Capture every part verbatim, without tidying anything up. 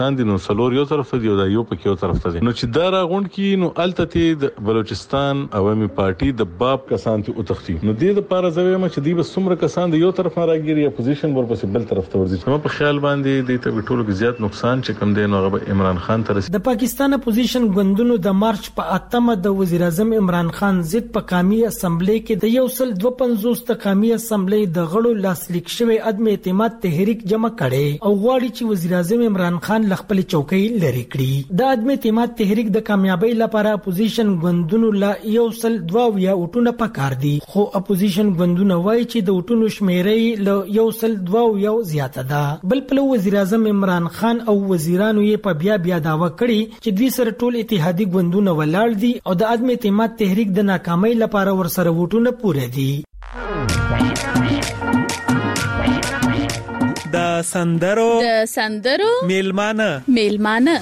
دي نو سلور یو طرف ته دی او دا یو پکې یو طرف ته دی نو چې دا راغونډ کی نو الته د بلوچستان عوامي پارټي د باب کسان ته وتختی نو د دې لپاره زویم چې دی به څومره کسان د یو طرف نه راګيري اپوزیشن ورپسې بل طرف ته ورځي نو په خیال باندې د ته ټولو کې زیات نقصان چې کم دی نو هغه عمران خان تر د پاکستان اپوزیشن غوندونو د مارچ په اتمه د وزیر اعظم عمران خان ضد په قومي اسمبلی کې د یو سل دوه پنځوس د قومي اسمبلی د غړو لاسلیک شوی عدم اعتماد تحریک جمع کړي او غواړي چې وزیر اعظم عمران خان خپل چوکۍ لري کړي د عدم اعتماد تحریک د کامیابی لپاره اپوزیشن غوندونو لا یو سل دوه یا وټونه پکار دي خو اپوزیشن غوندونه وایي چې د وټونو شمیرې له یو سل دوه یا زیاته ده بل په وزیر اعظم عمران خان او وزیرانو یې په بیا بیا داوا کړي چې دوی سره ټول اتحادی غوندونه ولاړ دي او د عدم اعتماد تحریک د ناکامۍ لپاره ورسره وټونه پوره دي د سندرو د سندرو میلمانه میلمانه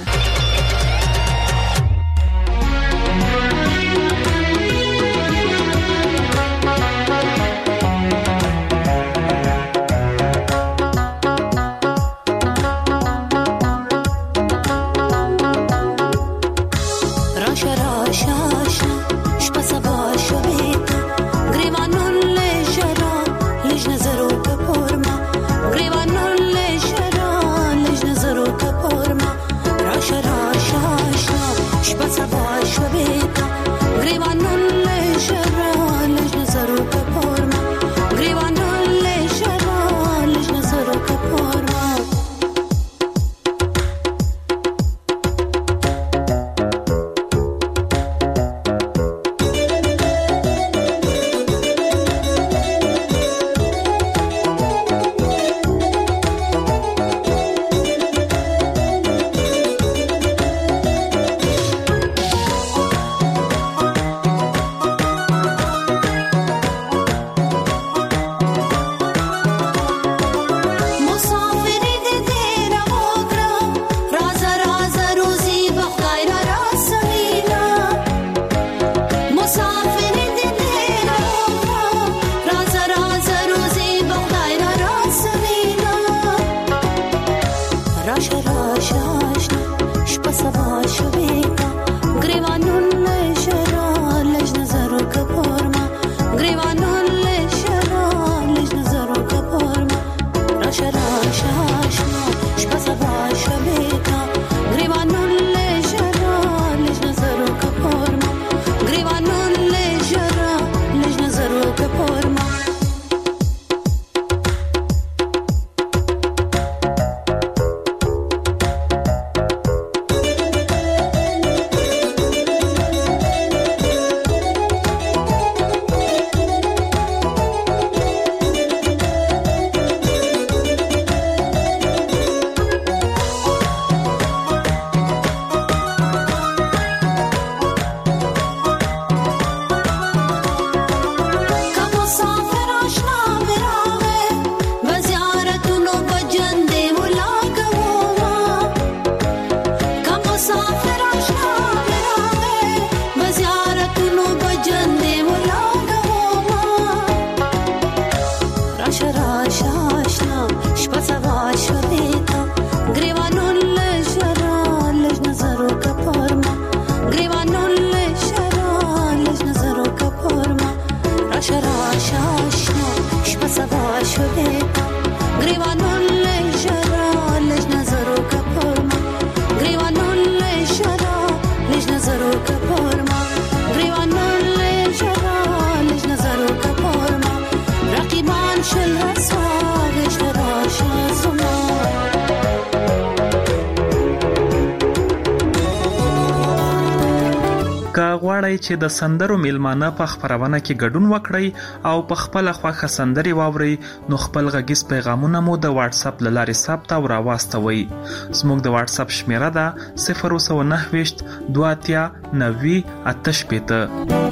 غواړئ چې د سندرو میلمانه په خبرونه کې ګډون وکړئ او په خپل خوښه سندري واورئ نو خپل غږیز پیغامونه مو د واتس اپ لارې ثبت او راواستوي زموږ د واتس اپ شمیره ده صفر نهه نهه دوه اتیا نوي اته شپېته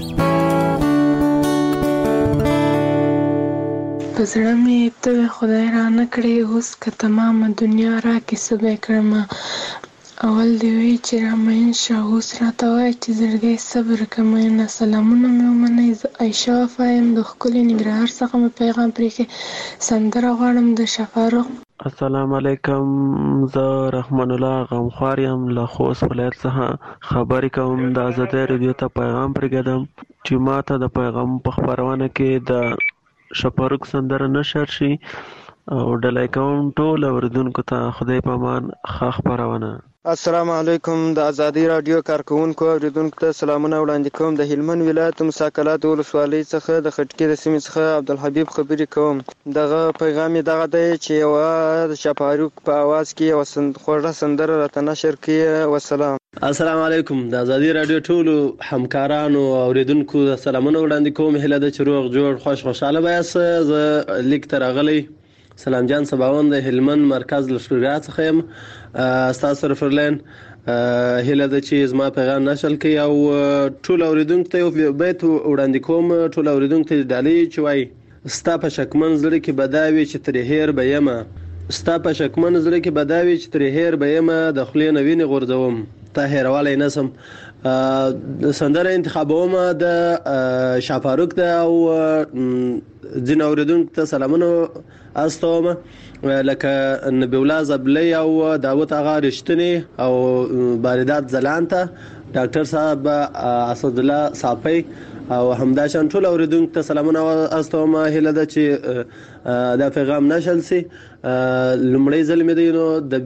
پزړه مې ته خدای را نه کړې اوس که تمامه دنیا را کې څه به کړم اول دی وی چې را مین شه اوس راته وایي چې زړګی صبر کمینه سلامونه مې ومنئ زه عایشه وفا یم د ښکلي ننګرهار څخه مې پیغام پرېښی سندره غواړم د شفاروق السلام علیکم، زه رحمان الله غمخوار یم له خوست ولایت څخه خبرې کوم. د ازادۍ رادیو ته پیغام پرېږدم چې ما ته د پیغام په خپرونه کې د شپاروک سندره نشر شي او ډالۍ کوم ټول اوریدونکو ته خدای په امان ښه خپرونه. السلام علیکم، د ازادي رادیو کارکونکو اوریدونکو ته سلامونه وړاندې کوم. د هلمند ولایت موسی قلات ولسوالۍ څخه د خټکي د سیمې څخه عبدالحبیب خبرې کوم. دغه پیغام یې دغه دی چې یوه د شپاروک په اواز کې یوه سند خوږه سندره راته نشر کړي. والسلام. السلام علیکم، د ازادي رادیو ټولو همکارانو او اوریدونکو ته سلامونه وړاندې کوم. هیله ده چې روغ جوړ خوش خوشاله به یاست. زه لیک ته راغلی سلام جان سباوند د هلمند مرکز لښکرګاه څخه یم. ستاسو رفرلین هیله ده چې زما پیغام نشر کړي او ټول اوریدونکو ته یو بیت وړاندې کوم. ټول اوریدونکو ته ډالۍ چې وایي ستا په شکمن زړه کې به دا وي چې ترې هېر به یمه، ستا په شکمن زړه کې به دا وي چې ترې هېر به یمه، د خولې نه وینې غورځوم تا هېرولی نه سم. سندره انتخابوم د شاپاروک ده او ځینې اوریدونکو ته سلامونه استوم لکه نبی الله زبلی او داوود آغا رښتینی او باردات ځلانته، ډاکټر صاحب اسد الله صافی او همداشان ټول اوریدونکو ته سلامونه استوم. هیله ده چې دا پیغام نشر شي. لومړی ځل مې دی نو د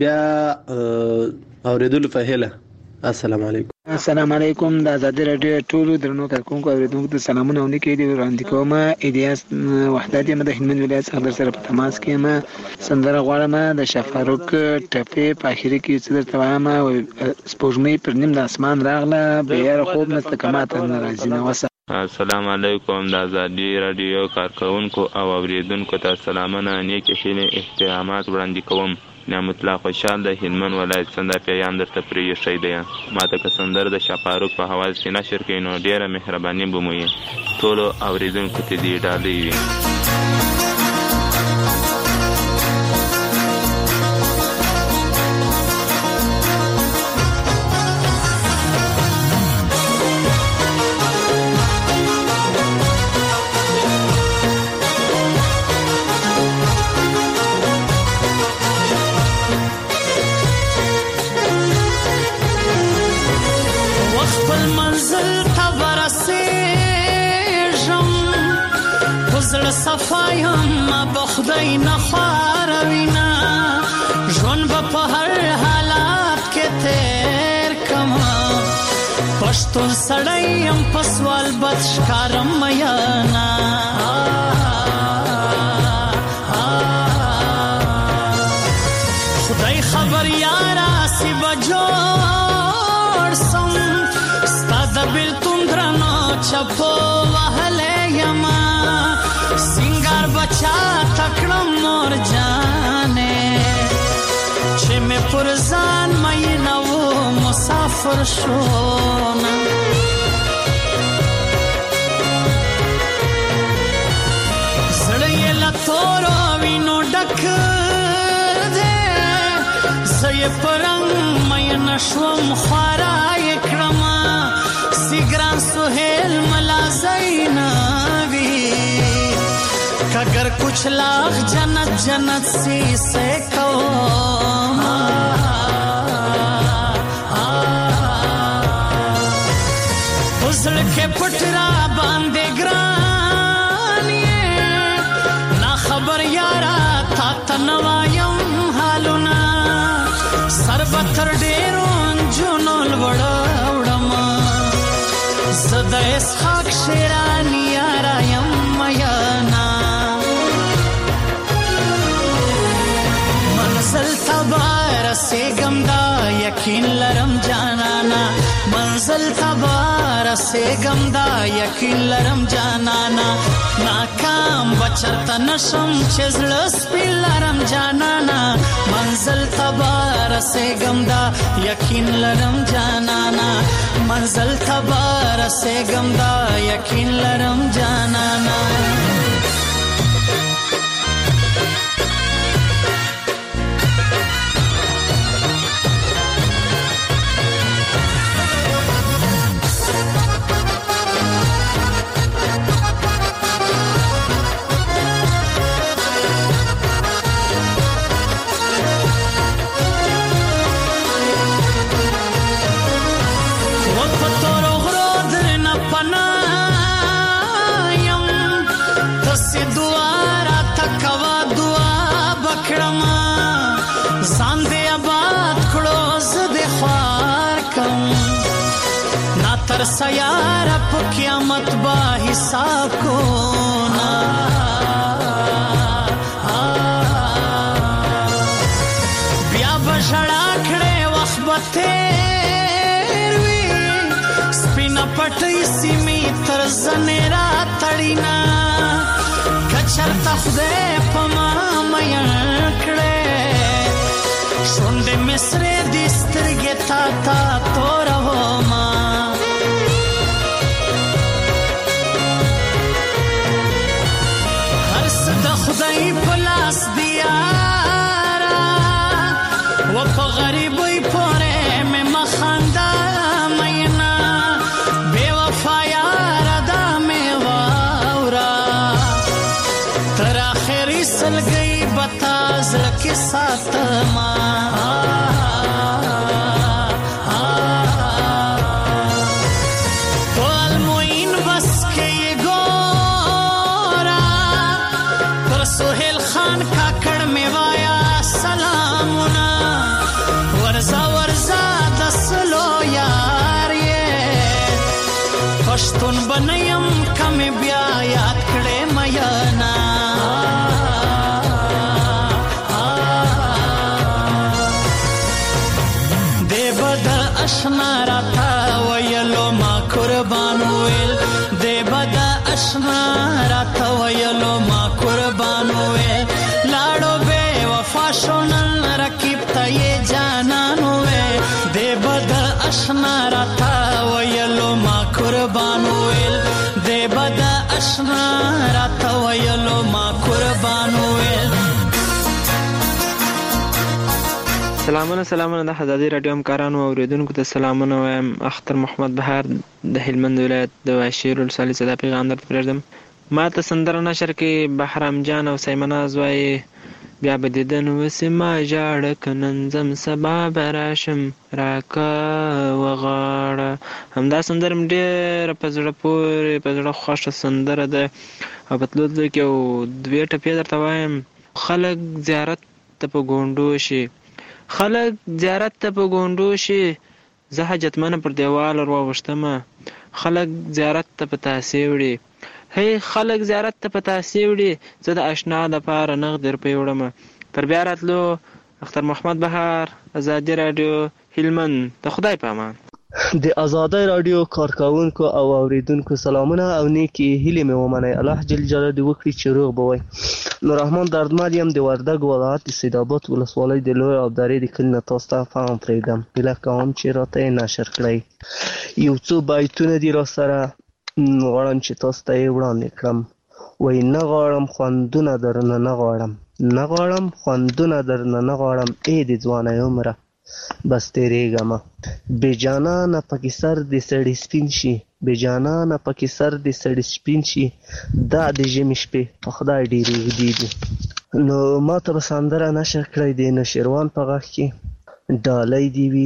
بیا اوریدلو په هیله. السلام علیکم. السلام علیکم، د ازادي رادیو ټولو درنو کارکونکو اوریدونکو ته سلامونه او نیکې دي وړاندې کوم. الیاس وحدت یم د هلمند ولایت څخه در سره په تماس کې یم. سندره غواړم د شفاروک ټپې په اخري کې څه درته وایم. سپوږمۍ پر نیم د اسمان راغله بیا خوب نسته که ماته نه راځي نه. وسه السلام علیکم، د ازادي رادیو کارکونکو او اوریدونکو ته سلامونه نیکې هیلې احترامات وړاندې کوم. نعمت الله خوشحال د هلمند ولایت څخه پیغام درته پرېښی دی. ما ته که سندره د شاپاروک په حواز کې نشر کړئ نو ډېره مهرباني به مو وي. ټولو اوریدونکو ته دې ډالۍ وي. صفایم بخدای نخواروینا ژوند به په هر حالات کې تیر کما پښتون سړی یم په سوال بد ښکارم میانا خدای خبر یارا سی بجوړ سم ستا د بیلتون درنو چپو وهلی یما سنگار بچا تکڑم نور جانے چه میں پرزان مئی نو مسافر شونا زڑی لطورو وینو ڈک دے زی پرنگ مئی نشوم خوارا اکرما سیگران سوہیل ملا زیناوی اگر کچھ لاکھ جنت جنت سی سے کہو حضر کے پٹرا باندے گرانی نا خبر یارا تا تنوایم حالونا سر بطر ڈیرون جنول وڑا وڑما زد اسحاق شیرانی یارا یم میانا منزل تبار سے گمدا یقین لرم جانانا منزل تبار سے گمدا یقین لرم جانانا ناکام بچرتا نشم چزل سپی لرم جانانا منزل تبار سے گمدا یقین لرم جانانا منزل تبار سے گمدا یقین لرم جانانا کړم ځان دې آباد کړو زه دې خوار کم نا تر سیار په قیامت با حساب کو نا بیا بشړا کړې وخت به تیر وي سپینه پټۍ سیمې تر زنې را تړینا کچرته خدای په ما مین کړې شونډې مې سرې دي سترګې تا تا توروما هر څه د خدای په لاس دی یاره و په غریبۍ پورې مې مخانده مینا بې وفا یاره دا مې واوره تر آخري سلګۍ به تا زړه کې ساتما پښتون بنیم کم بیا یاد کړې میانا دې بد اشنا راته ویلو ما قربان ویل دې بد اشنا راته ویلو ما قربان ویل لاړو بے وفا شونن رکیب ته یې جانان ویل دې بد اشنا راته ویلو ما قربان ویل دې بد اشنا راته ویلو ما قربان ویل سلامونه سلامونه د آزادي رادیو همکارانو او اوریدونکو ته سلامونه وایم. اختر محمد بهار د هلمند ولایت د واشیر ولسوالۍ څخه د پیغام درته پرېږدم. ما ته سندره نشر کې بهرام جان او سیمناز وایي بیا به دیدن وسې ما ژاړه که نن ځم سبا به راشم راکه وغاړه. همدا سندره م ډېره په زړه پورې په زړه خوښه سندره ده او په تلو تلو کې یو دوې ټپې درته وایم. خلک زیارت ته په ګونډو شي خلک زیارت ته په ګونډو شي زه حاجتمنه پر دیوال ور واوښتمه خلک زیارت ته په تاسې وړي هی خلک زیارت ته په تاسې وړي زه د اشنا دپاره نغد روپۍ وړمه. تر بیا راتلو. اختر محمد بهار، ازادي راډیو، هلمند. د خدای په امان. د ازادۍ راډیو کارکوونکو او اوریدونکو سلامونه او نیکې هیلې مې ومنئ. الله جل جلاله دې وکړي چې روغ به وئ. نور رحمان دردمل یم د وردګ ولایت د سیدآباد ولسوالۍ د لوی ابدارۍ د کلي نه تاسو ته پیغام پرېږدم. هیله کوم چې راته یې نشر کړئ. یو څو بیتونه دي را سره غواړم چې تاسو ته یې وړاندې کړم. وایي نه غواړم خوندونه درنه نه غواړم نه غواړم خوندونه درنه نه غواړم ای د ځوانۍ عمره بس تېرېږمه. بې جانانه پکې سر د سړي سپین شي بې جانانه پکې سر د سړي سپین شي دا د ژمي شپې په خدای ډېرې اوږدې دي. نو ما ته به سندره نشر کړی د نوشیروان په غږ کې ډالۍ دې وي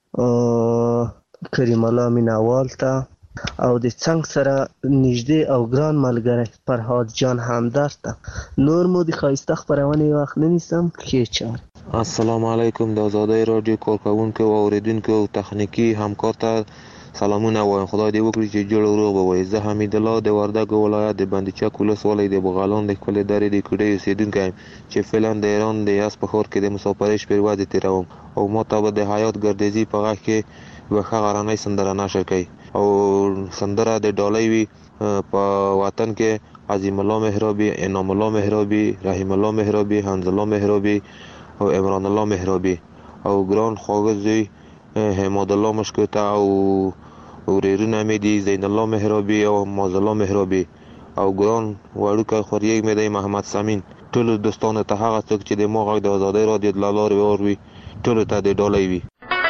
کریم الله مینهوال ته او د څنګ سره نږدې او ګران ملګری فرهاد جان همدرد ته. نور مو د ښایسته خپرونې وخت نه نیسم. ښې چارې. السلام علیکم. د ازادۍ راډیو کارکوونکو او اوریدونکو او تخنیکي همکار ته سلامونه وایم. خدای دې وکړي چې جوړ او روغ به وئ. زه حمید الله د وردګ ولایت د بندیچک ولسوالۍ د بغالان د ښکلې درې د کوډۍ اوسېدونکی یم چې فعلا د ایران د یزد په ښار کې د مسافرۍ شپې ورځې تېروم او ما ته به د حیات ګردیزي په غږ کې یوه ښه غرنۍ سندره نشر کوي او سندره د ډالۍ وي په وطن کې عظیم الله محرابي، انعام الله محرابي، رحیم الله محرابي، حمز الله محرابي او عمران الله محرابي او ګران خواږه زوی حماد الله مشکوته او ورېرونه مې دي زین الله محرابي او ماز الله محرابي او ګران وړوکی خوریږ مې دی محمد سمین. ټولو دوستانو ته هغه څوک چې د ما غږ د ازادۍ راډیو له لارې واوري ټولو ته د ډالۍ وي.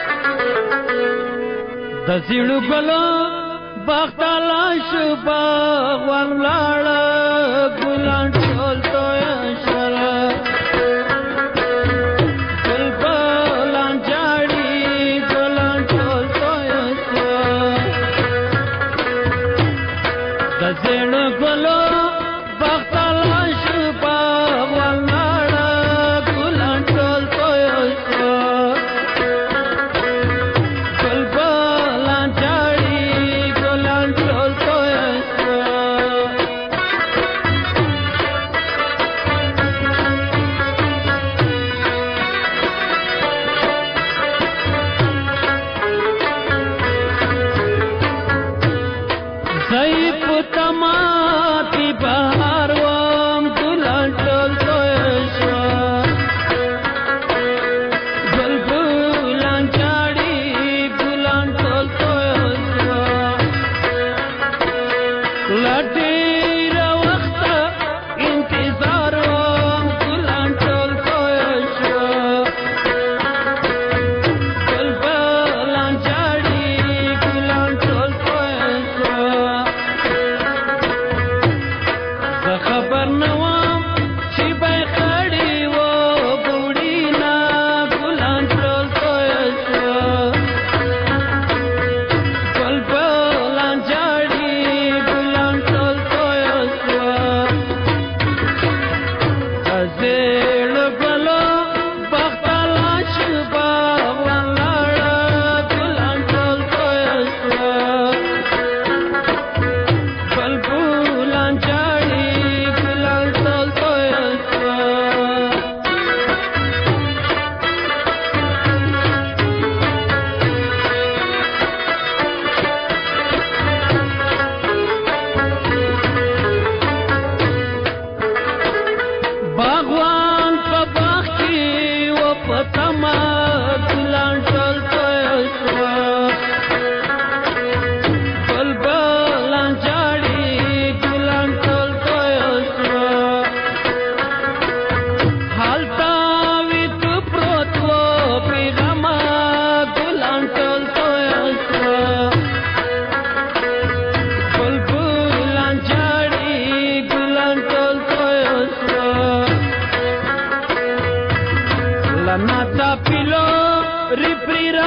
د زیړو ګلو باغ ته لاړ شو باغ ورلاړه ګلان ټول تویه شول بلبلان جاړي ګلان ټول تویه شول. د زیړو ګلو باغ ته لاړ شو باغ ورلاړه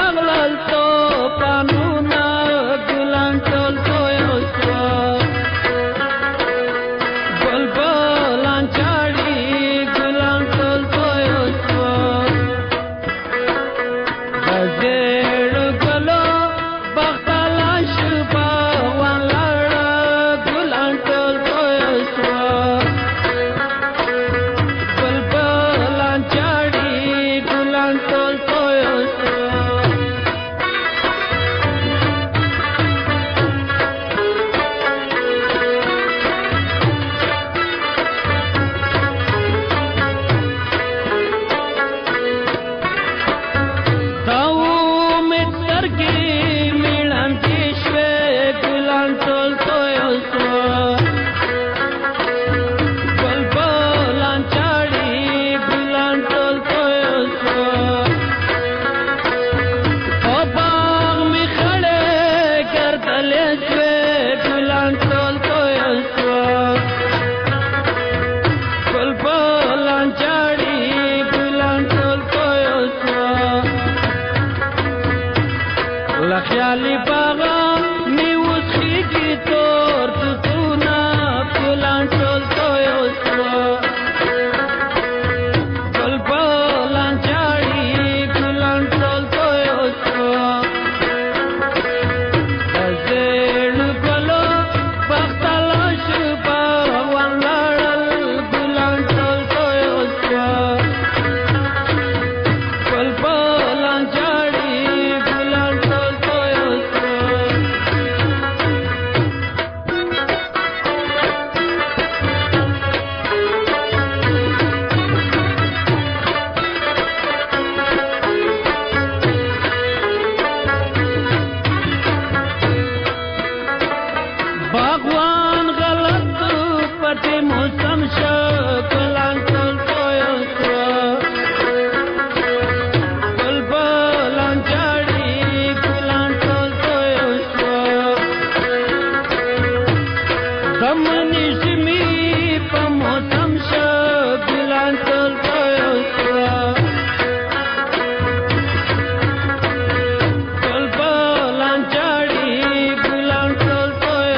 راغلل توپانونه ګلان ټول توی شوه بلبلان چاړي ګلان ټول توی شوه د زیړ ګلو بختاله شپه ولاړه ګلان ټول توی شوه بلبلان چاړي ګلان ټول توی شوه خیالی باغا میوز خیگی تور تتونا پلان چول تویو سوا گل پلان چاڑی پلان چول تویو سوا دزیل گلو بختالا شبا وان لارل پلان چول تویو سوا گل پلان چاڑی پلان چول باغوان غلط پټي موسم شو ګلان ټول توی شوه بلبلان چاړي ګلان ټول توی شوه د مني ژمي په موسم شو ګلان ټول توی شوه بلبلان چاړي ګلان ټول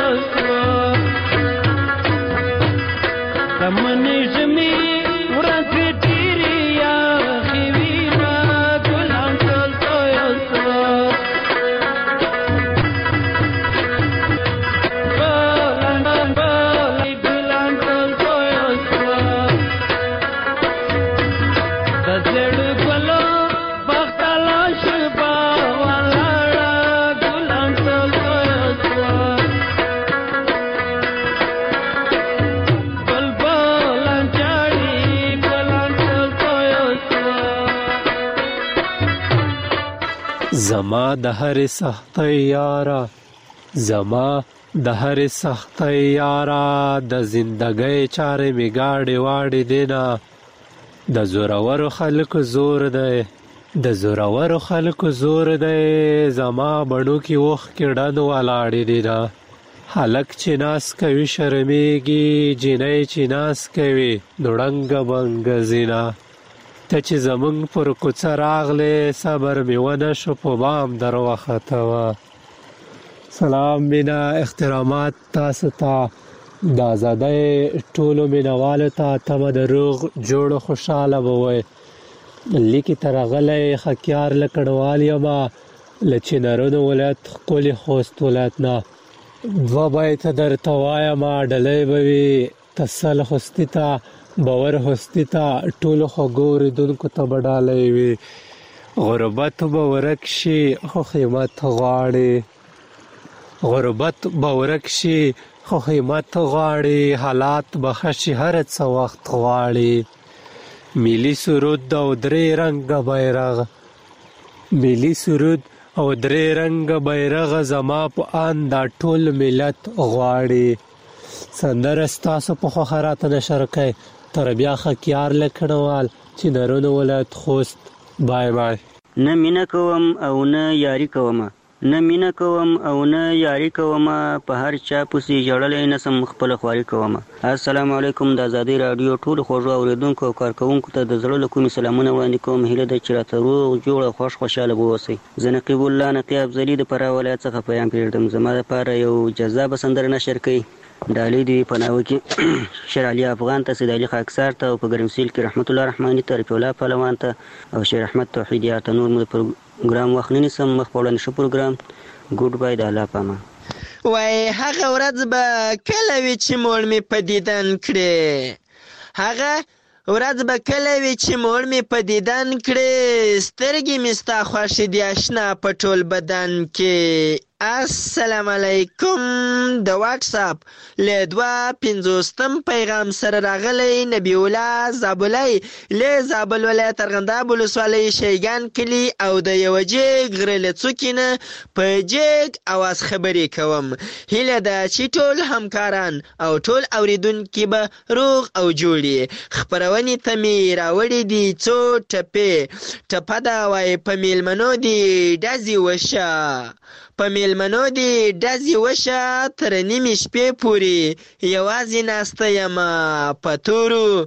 دمنی ژمی ورځې ډېرې یخې وینه ګلان ټول توی شوه ګلان ګلان ټول توی شوه د زیړ ګلو بختاله شپه ولاړه ګلان ټول توی شوه زما د هر سختۍ یارا زما د هر سختۍ یارا د زندګۍ چارې می گاډي واړي دینا د زورورو خلکو زور دی د زورورو خلکو زور دی زما بڼو کې وخ کې ډن ولاړې دینا هلک چې ناس کوي شرمېږي جنۍ چې ناس کوي نوړنګ بنګ زینا ته چې زمونږ پر کوڅه راغلې صبر مې ونه شو په بام در وختوه سلام مینا احترامات تاسو ته د ازادۍ ټولو مینوالو ته تمه د روغ جوړ خوشحاله به وئ لیکې ته راغلی خکیار له کډوال یمه له چینرونو ولایت ښکلي خوست ولایت نه دوه بیته درته وایمه ډلۍ به وي تسل خوستي ته باور هستی ته ټولو خوږو اورېدونکو ته به ډالۍ وي غربت به ورک شي خو قیمت غواړي غربت به ورک شي خو قیمت غواړي حالات به ښه شي هر څه وخت غواړي ملي سرود او درې رنګه بیرغ ملي سرود او درې رنګه بیرغ زما په ان دا ټول ملت غواړي سندره ستاسو په خوښه راته نشر کوئ تر بیا خکیار له کډوال چینرونو ولایت خوست بای بای نه مینه کوم او نه یاري کوم نه مینه کوم او نه یاري کوم، په هر چا پسې ژړلی نه سم خپله خواري کوم. السلام علیکم. د ازادۍ راډیو ټولو خوږو اورېدونکو او کارکوونکو ته د زړه له کومې سلامونه وړاندې کوم. هیله ده چې راته روغ جوړ او خوش خوشحاله به اوسئ. زه نقیب الله نقي افضلي د فراه ولایت څخه پیام پرېږدم. زما دپاره یو جذابه سندره نشر کوي. ډالۍ دې په ناوه کې شیر علي افغان ته، سید علي خاکسار ته، او په ګرمسیل کې رحمت الله رحماني ته، رفیع الله پهلوان ته او شیر احمد توحید یار ته. نور مو د پروګرام وخت نه نیسم، مخ په وړاندې ښه پروګرام. ګوډ بای، د الله په امان. وای هغه ورځ به کله وي چې موړ مې په دیدن کړې، هغه ورځ به کله وي چې موړ مې په دیدن کړې، سترګې مې ستا خوښې دي اشنا په ټول بدن کې. السلام علیکم. د واټساپ له دوه پنځوستم پیغام سره راغلی نبی الله زابلی له زابل ولایت ارغنداب ولسوالۍ شیګان کلي او د یوه جېګ غره له څوکې نه په جېګ اواز خبرې کوم. هیله ده چې ټول همکاران او ټول اوریدونکي به روغ او جوړ. خپرونې ته مې راوړي دي څو ټپې. ټپه ده وایي په میلمنو دې ډزې وشه، په میلمنو دې ډزې وشه، تر نیمې شپې پورې یوازې ناسته یمه، په تورو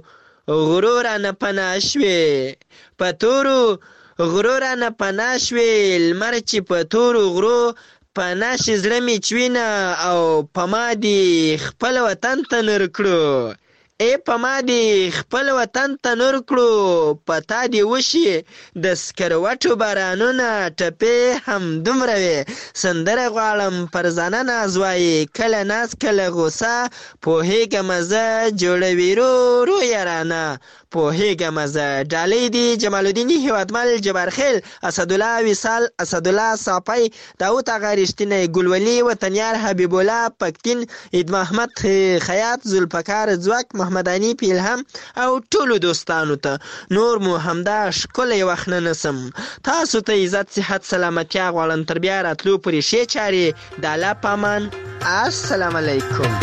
غرو رانه پناه شوې، په تورو غرو رانه پناه شوې، لمر چې په تورو غرو پناه شي زړه مې چوینه، او په ما دې خپل وطن ته نور کړو، ای په ما دې خپل وطن ته نور کړو، په تا دې وشي د سکروټو بارانونه، ټپې هم دومره وې. سندره غواړم پر ځانه ناز وایي، کله ناز کله غوسه، پوهېږم زه جوړوي رو رو یارانه، پوهېږم زه. ډالۍ دي جمال الدین هیوادمل، جبارخیل، اسدالله وصال، اسدالله صافی، داود آغا رښتینی، ګلولي وطنیار، حبیب الله پکتین، عید محمد خیاط، ذوالفقار ځواک، محمداني پیلهم او ټولو دوستانو ته. نور مو همدا ښکلی وخت نه نسم. تاسو ته عزت صحت سلامتیا غواړم. تر بیا راتلو پورې ښې چارې د الله په امان. السلام علیکم.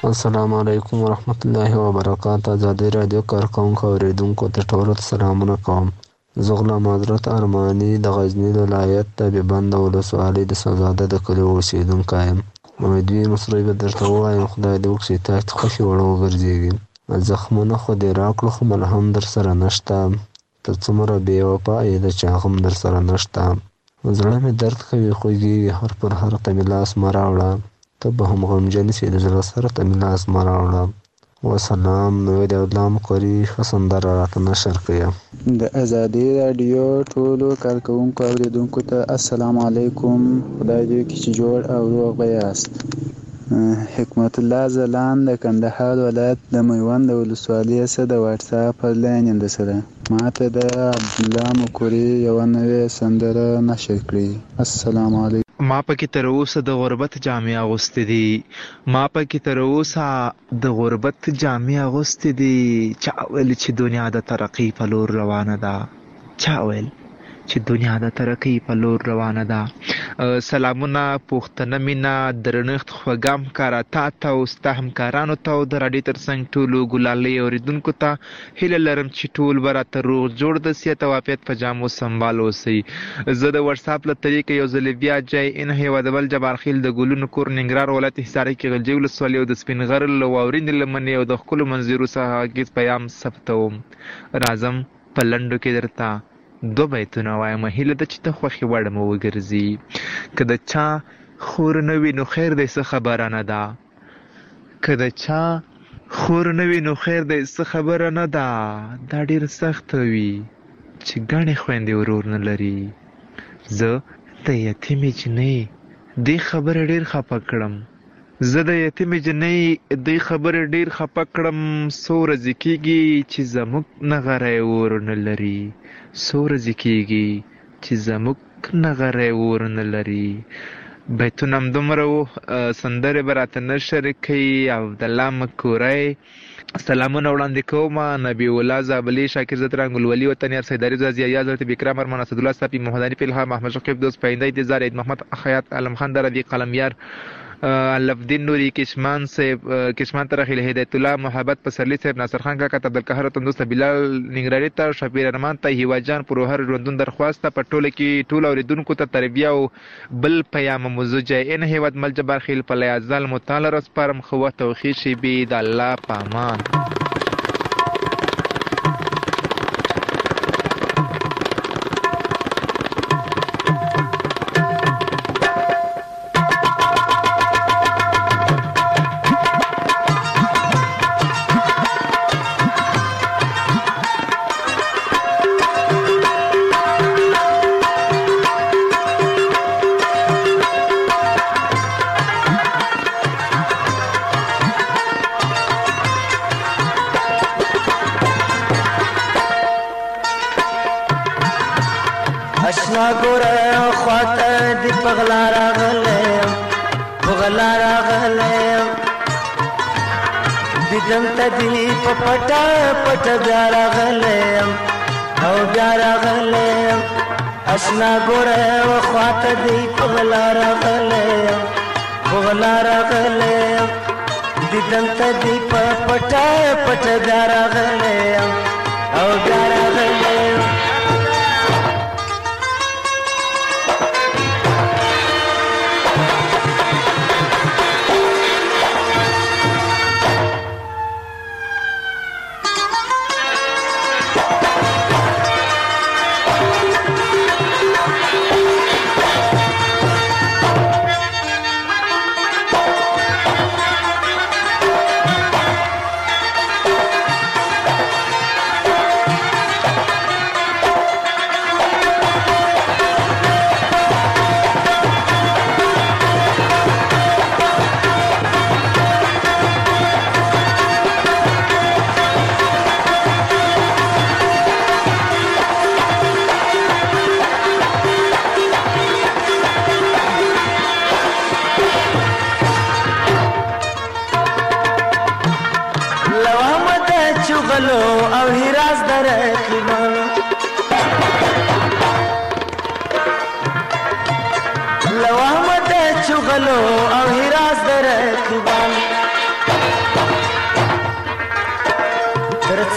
السلام علیکم ورحمت الله وبرکاته. ازادي رادیو کارکونکو اوریدونکو ته ټولو ته سلامونه کوم. زه غلام حضرت ارماني د غزني ولایت د بند ولسوالۍ د سوزاده د کلي اوسېدونکی یم. امیدوي مصری به درته ووایم خدای دې وکړي تاسو ته خوښې وړ وګرځېږي. زخمونه خو دې راکړو خو ملهم در سره نشته. ته څومره بې وفا یې د چا غم در سره نشته. زړه مې درد کوي خوږېږي هر پر هر ته مې لاس مه راوړه. ته به هم غمجن سې د زړه سره ته مې لاس مه راوړه. وسلام. ویل الله مو کوي ښه سندره راته نشر کړئ. د ازادي راډیو ټولو کارکوونکو اوریدونکو ته السلام علیکم. خدای دې وکړي چې جوړ او روغ به یاست. حکمت الله ځلان د کندهار ولایت د میوند ولسوالۍ څخه د واتساپ لاین د سره ماته د عبدالله مکوري یوه نوې سندره نشر کړې. السلام علیکم. ما پکې تر اوسه د غربت جامې اغوستې دي. ما پکې تر اوسه د غربت جامې اغوستې دي. چا ویل چې دنیا د ترقۍ په لور روانه ده. چا ویل چې دنیا د ترقۍ په لور روانه ده. سلامونه، پوښتنه، مینه، درنښت، خوږه همکاره تا ته او ستا همکارانو ته او د راډیو تر څنګ ټولو ګلالۍ اورېدونکو ته هیله لرم چې ټول به راته روغ جوړ د صحت او عافیت په جامو سنبال اوسئ. زه د وټساپ له طریقې یو ځلې بیا جای ان هیوادول جبارخیل د ګلونو کور ننګرهار ولایت حصاري کې غلجي ولسوالۍ او د سپین غر له واورینې لمنې او د ښکلو منظرو څخه غږیز پیام ثبتوم. راځم په لنډو کې درته دو بیتونه وایم. هیله ده چې ته خوښې وړ مو وګرځي. که د چا خور نه وي نو خیر دی څه خبره نه ده. که د چا خور نه وي نو خیر دی څه خبره نه ده. دا ډېر سخته وي چې ګڼې خویندې ورور نه لري. زه د یتیمې جنۍ دې خبره ډېر خفه کړم. زه د یتیمې جنۍ دې خبره ډېر خفه کړم. څو ورځې کېږي چې زموږ نغری ور نه لري. څو ورځې کېږي چې زموږ نغری ور نه لري. بیتونه همدومره وو. سندرې به راته نشر کوي. عبدالله مکوری سلامونه وړاندې کوم. نبی الله زابلي، شاکر زترنګ، ګلولي وطن یار، سید عریض ضیاء، حضرت بکرام ارمان، اسدالله صافي، محمد حنیف الهام، احمد شقیب دوست، پاینده انتظار، عید محمد خیاط، عالم خان دربی، قلمیار، الفدین نوری، کشمان صاحب، کشمان ترخیل، هدایت الله محبت پسرلی صاحب، ناصر خان کاکا، عبدالقاهر تندوست، بلال ننګرهاري ته، شفیع ارمان ته، هیوا جان پروهر ژوندون درخواست په ټوله کې ټول اوریدونکو ته تربیه او بل پیام موضوع جای ان هیواد مل جبار خیل په لیازال مطالعه رسپارم خو توخی شي بي د الله پامان. اشنا ګوره خواته دی پغلا راغلم پغلا راغلم دیدم ته دی په پټه پټه بیا راغلم او بیا راغلم. اشنا ګوره خواته دی پغلا راغلم پغلا راغلم دیدم ته دی په پټه پټه بیا راغلم او بیا راغلم. او هراس درکړم لو احمد چغلو او هراس درکړم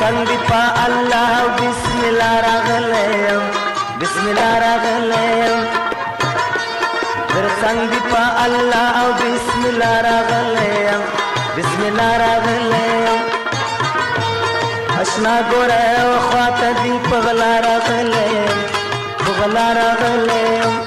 درڅنګ دی په الله بسم الله راغلی بسم الله راغلی درڅنګ دی په الله او بسم الله راغلی بسم الله راغلی اشنا ګوره خواته دی په غلا راغلی په غلا راغلی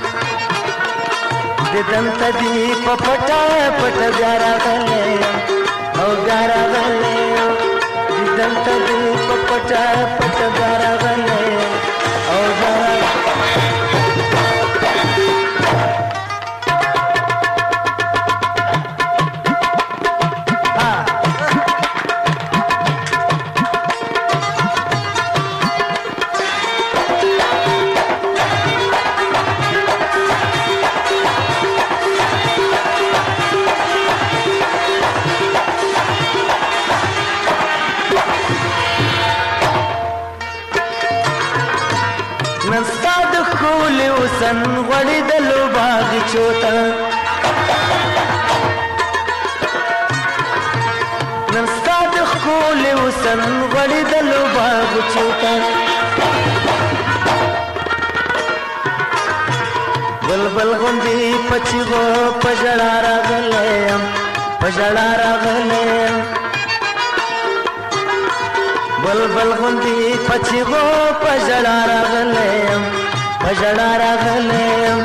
ددن ته دی په پټه پټه بیا راغلی او بیا راغلی ددن ته دی په پټه پټه بیا راغلی او بیا سن غړي د لوباغ چوتا نن ستاد خول وسن غړي د لوباغ چوتا بلبل غوندي پچغو پجړا راغلم پجړا راغلم بلبل غوندي پچغو پجړا راغلم پجړا راغلم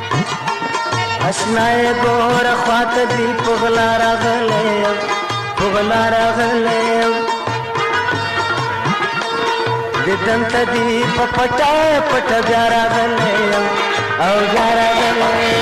اشنای ګور خواته دی پغلا راغلم پغلا راغلم ددن ته دی پټا پټا بیا راغلم او بیا راغلم.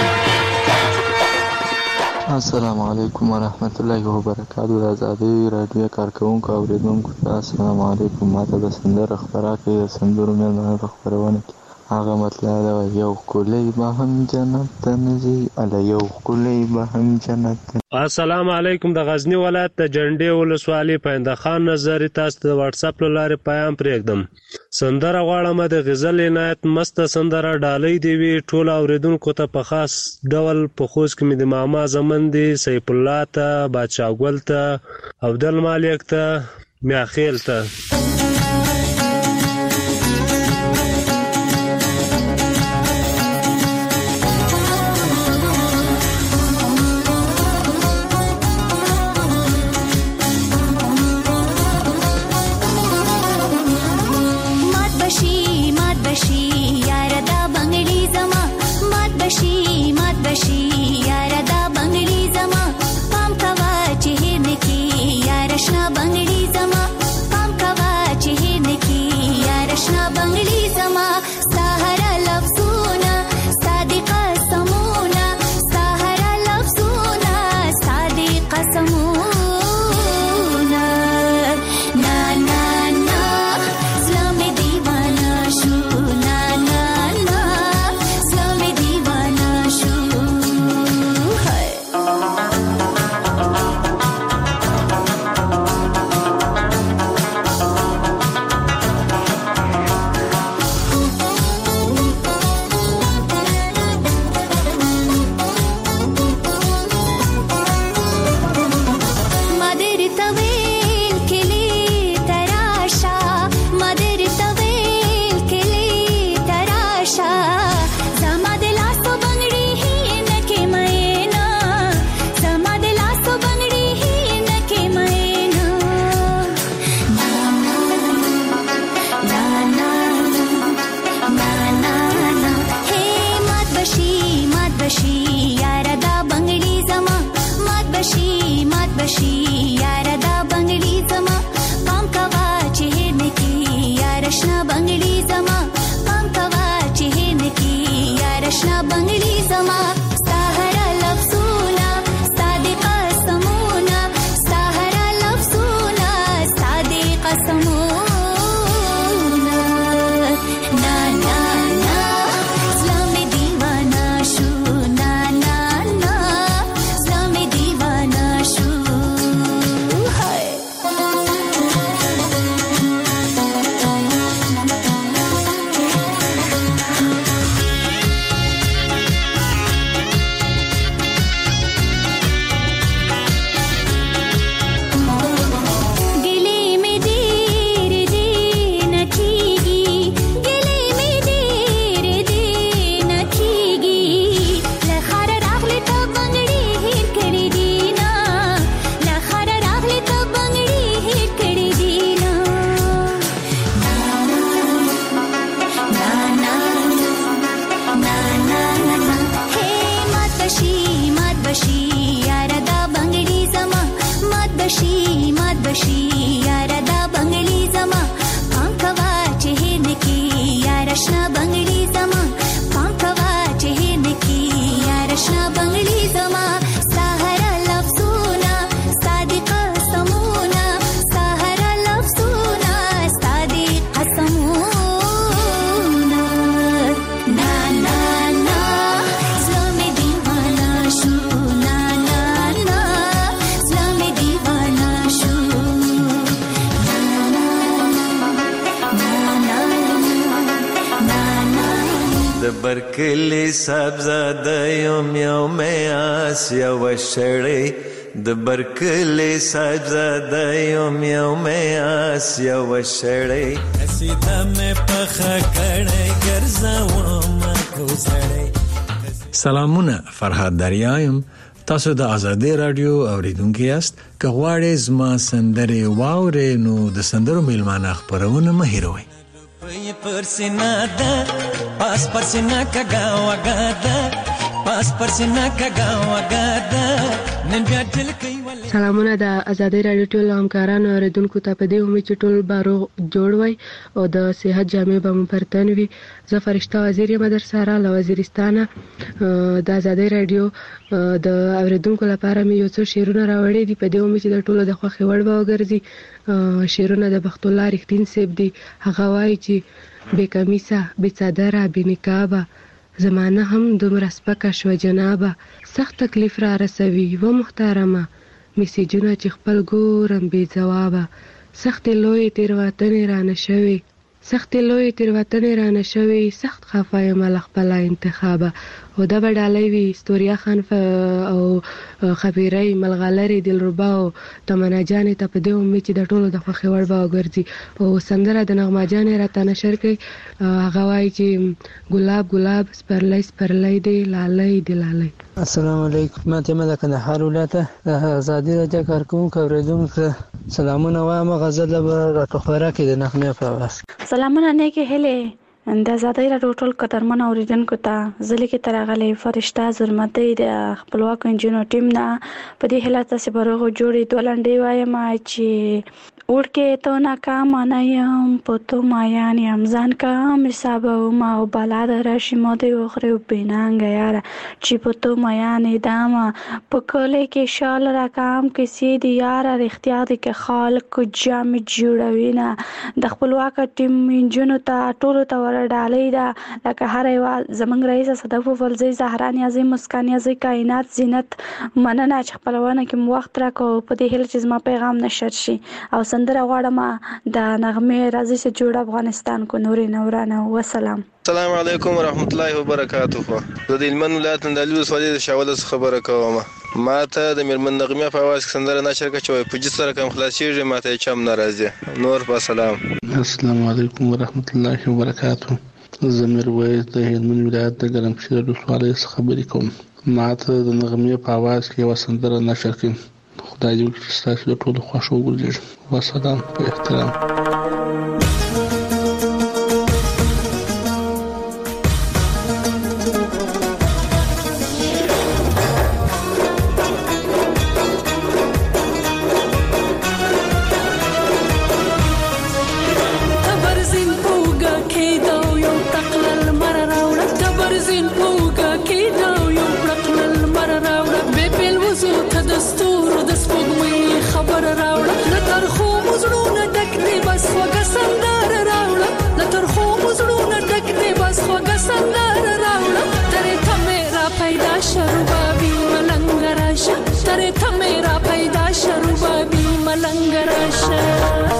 السلام علیکم ورحمت الله وبرکاته. د آزادۍ راډیو کارکوونکو او اوریدونکو ته السلام علیکم. ماته د سندرو خپره کوي د سندرو مېلمانه په خپرونه کې هغه مطلب دا یو ښکلی به هم جنت ته نه ځي اله یو ښکلی به هم جنت ته. السلام علیکم. د غزنی ولایت د جنډې ولسوالۍ پاینده خان نظري تاسو د واتس اپ له لارې پیام پرېږدم. سندره غواړم د غزل عنایت مسته سندره ډالۍ دی وي ټول اوریدونکو ته په خاص ډول په خوست کې مې د ماما زمن دي سیف الله ته بادشاه ګل ته عبدل مالک ته میاخیل ته. برکلی سبزاده یم یو میاس یو شړی د برکلی سبزاده یم یو میاس یو شړی سیده مې پخه کړی ګرځوم کوزړی. سلامونه، فرهاد دریایم. تاسو د آزادی رادیو اوریدونکو یاست. که غواړئ زما سندرې واورئ نو د سندرو میلمانه خپرونه مه هېروئ. پی پرسینا ده پاس پرسینا کگا وگا ده پاس پرسینا کگا وگا ده نن بیا دل کوي. سلامونه د آزادی رادیو ټول همکارانو اوریدونکو ته په دې امید چې ټول باروغ جوړ وای او د صحت جامې به مو پرتن وي. زه فرشته وزیر یم در سره له وزیرستانه. د آزادی رادیو د اوریدونکو لپاره مې یو څو شعرونه راوړي دي په دې امید چې د ټولو د خوښې وړ به وګرځي. شعرونه د بخت الله رښتین صاحب دي. هغه وایي چې بې کمیسه بې څادره بې نقابه زمانه هم دومره سپکه شوه جنابه سخت تکلیف را رسوي و محترمه میسیجونه چې خپل ګورم بې ځوابه سختې لویې تېروتنې رانه شوې سختې لویې تېروتنې رانه شوې سخت خفه یم له خپله انتخابه. او دا به ډالۍ وي ستوریا خان او خبیرۍ ملغلرې دلربا او تمنا جانې ته په دې امید چې د ټولو د خوښې وړ به وګرځي. او سندره د نغمه جانې راته نشر کوي. هغه وایي چې ګلاب ګلاب سپرلی سپرلی دی لالی دی لالی. السلام علیکم. ما ته د کندهار ولایته د آزادي رادیو کارکوونکو اوریدونکو سلامونه وایم. غزل به راته خوره کړي د نغمې په اواز. سلامونه نیکې هیلې د آزادۍ راډیو ټول قدرمن اوریدونکو ته. زه لیکې ته راغلی فرشته زرمدۍ د خپلواکو نجونو ټیم نه په دې هیله تاسې به روغ جوړې دوه لنډۍ وایم چې وړکې تو ناکامه نه یم په تو مایان یم ځان کم حسابوم او بلا د راشي مو دې وخورې او بېنانګه یاره چې په تو میانې دامه په کلي کې شال راکام کیسې دي یاره رښتیا دي که خلکو جامې جوړوي نه. د خپلواکه ټیم نجونو ته ټولو ته ډالۍ ده لکه هر یوه زموږ رئیس صدف فلزی زهرا نیازی مسکان نیازی کائنات زینت مننه چې خپلونه کې مو وخت راکړو په دې هیله چې زما پیغام نشر شي. او سندره غواړم د نغمې راځي چې جوړ افغانستان کو نوري نورانه. وسلام. السلام علیکم ورحمت الله وبرکاته. زه د هلمند ولایت اندالو ولسوالۍ د شاوله څخه خبره کوم. ما ته د میرمن نغمې په اواز کې سندره نشر کړه چې په جسر کم خلاصېږي ما ته چم ناراضي نور. په سلام. السلام علیکم ورحمت الله وبرکاته. زه میرویس د هلمند ولایت د ګرمسیر ولسوالۍ څخه خبرې کوم. ما ته د نغمې په اواز کې یوه سندره نشر کړئ. خدای دې وکړي چې ستاسو د ټولو خوښ وګرځېږي. وسلام. په احترام. ترې ته میرا پیدا شروع بابي ملنګ راشه.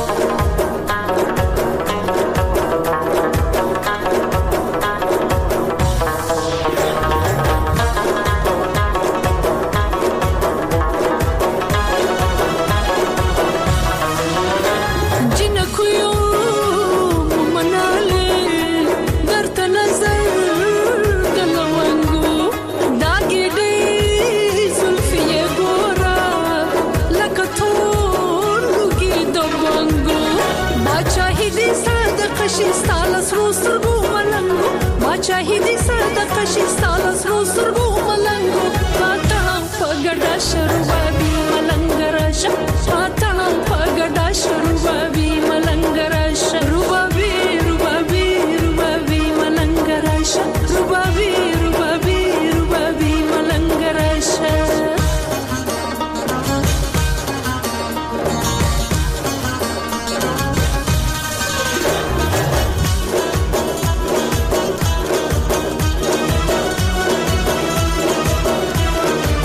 شاهدی صدقه شي ستاسو سرو سرو ملنګو پاتم په ګډا شروع بابي ملنګ راشه پاتم په ګډا شروع بابي ملنګ راشه روبابي روبابي روبابي ملنګ راشه روبابي روبابي روبابي ملنګ راشه.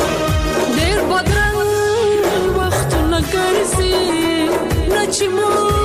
چې مو